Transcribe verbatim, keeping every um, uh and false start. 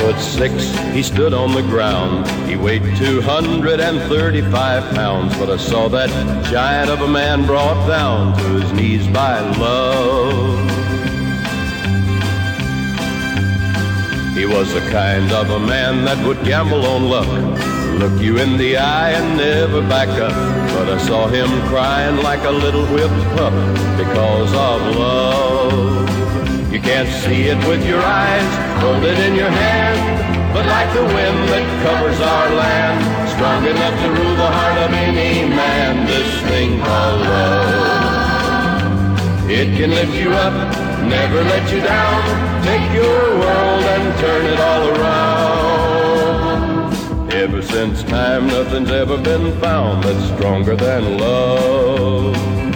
foot six, he stood on the ground. He weighed two hundred thirty-five pounds, but I saw that giant of a man brought down to his knees by love. He was the kind of a man that would gamble on luck, look you in the eye and never back up. But I saw him crying like a little whipped pup because of love. You can't see it with your eyes, hold it in your hand, but like the wind that covers our land, strong enough to rule the heart of any man, this thing called love. It can lift you up, never let you down, take your world and turn it all around. Ever since time, nothing's ever been found that's stronger than love.